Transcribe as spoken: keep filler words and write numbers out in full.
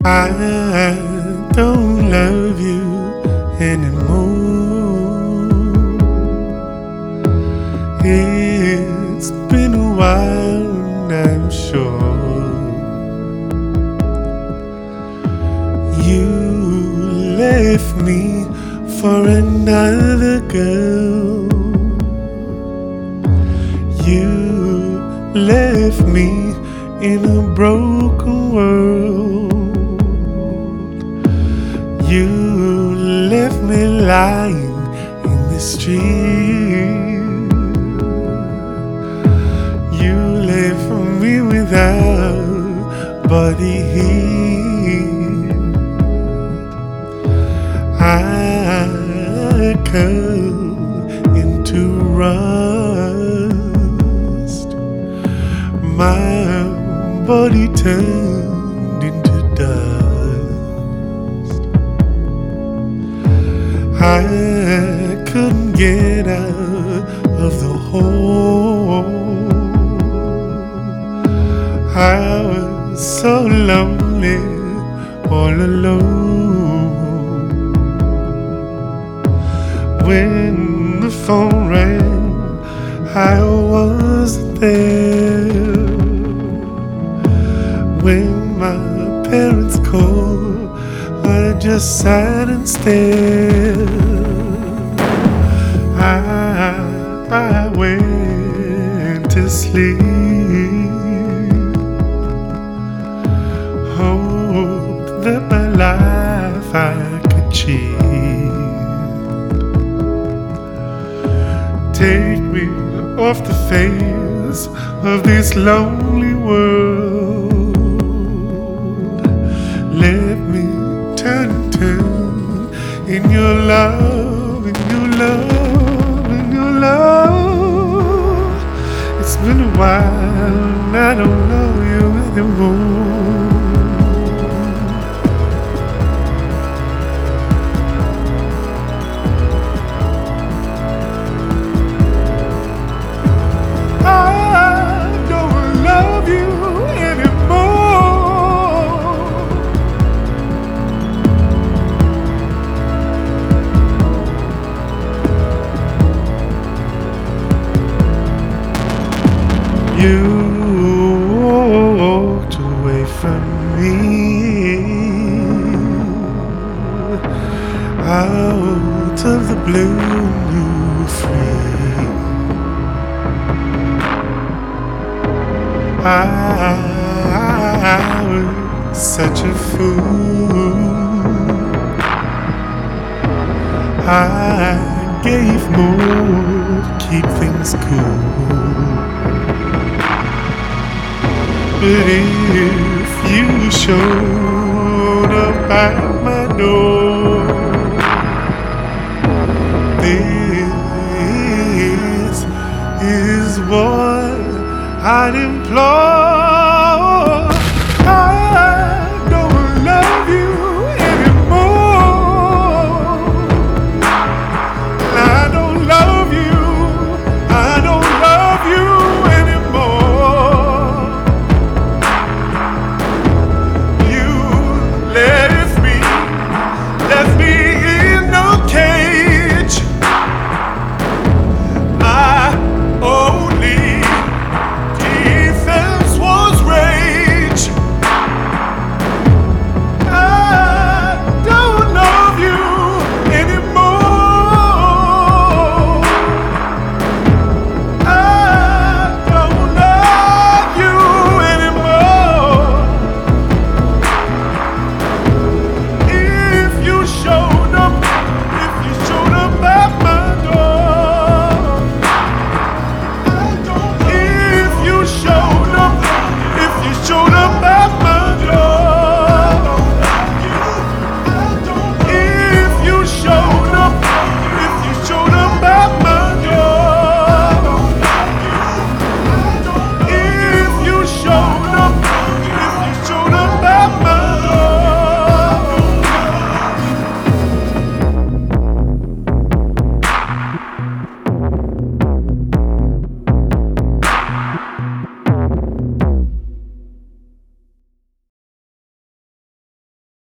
I don't love you anymore. It's been a while, and I'm sure you left me for another girl. You left me in a broken world. You left me lying in the street. You left me without body heat. I come into rust. My body turned into dust. I couldn't get out of the hole. I was so lonely, all alone. When the phone rang, I wasn't there. When my parents called, I just sat and stared. I, I went to sleep, hoped that my life I could cheat. Take me off the face of this lonely world. Let me turn and turn in your love, in your love, in your love. It's been a while and I don't know you anymore. You walked away from me out of the blue, you free. I, I was such a fool. I gave more to keep things cool. But if you showed up at my door, this is what I'd implore.